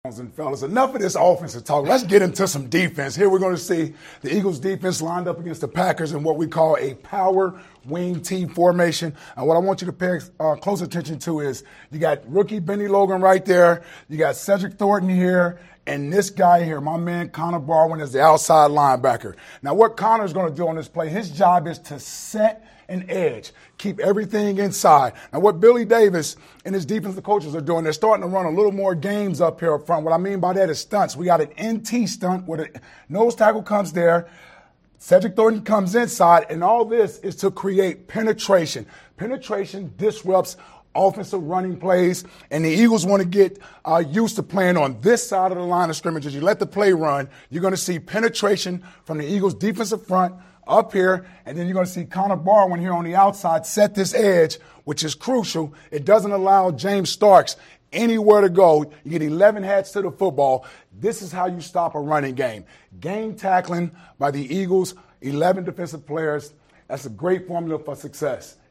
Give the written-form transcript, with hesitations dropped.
And fellas, enough of this offensive talk. Let's get into some defense. Here we're going to see the Eagles defense lined up against the Packers in what we call a power wing T formation. And what I want you to pay close attention to is you got rookie Benny Logan right there. You got Cedric Thornton here. And this guy here, my man Connor Barwin, is the outside linebacker. Now what Connor's going to do on this play, his job is to set an edge, keep everything inside. Now what Billy Davis and his defensive coaches are doing, they're starting to run a little more games up here up front. What I mean by that is stunts. We got an NT stunt where the nose tackle comes there, Cedric Thornton comes inside, and all this is to create penetration. Penetration disrupts offensive running plays, and the Eagles want to get used to playing on this side of the line of scrimmage. As you let the play run, you're going to see penetration from the Eagles' defensive front up here, and then you're going to see Connor Barwin here on the outside set this edge, which is crucial. It doesn't allow James Starks anywhere to go. You get 11 hats to the football. This is how you stop a running game. Game tackling by the Eagles, 11 defensive players. That's a great formula for success.